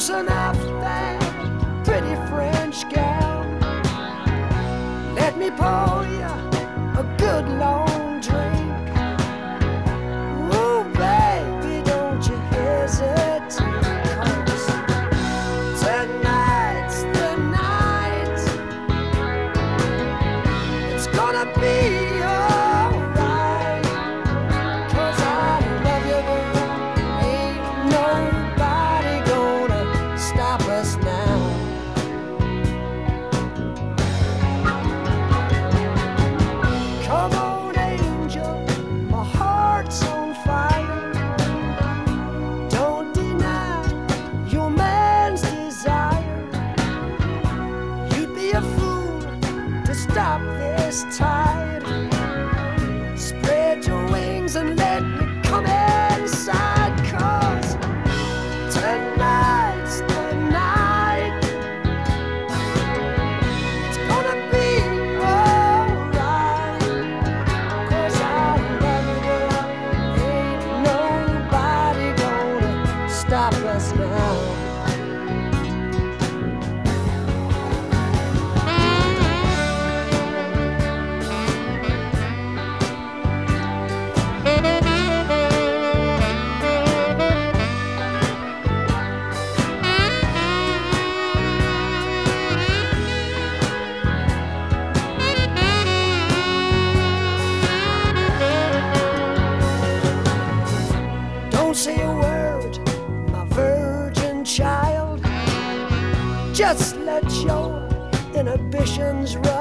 Loosen up that pretty French gal. Let me pour you a good long drink. Ooh, baby, don't you hesitate, 'cause tonight's the night. It's gonna be alright, 'cause I love you, girl. Ain't nobody gonna stop us now. Come on, angel, my heart's on fire. Don't deny your man's desire. You'd be a fool to stop this tide. Spread your wings and let me come inside, 'cause tonight's the night. It's gonna be alright, 'cause I love you, girl. Ain't nobody gonna stop us now. Don't say a word, my virgin child. Just let your inhibitions run.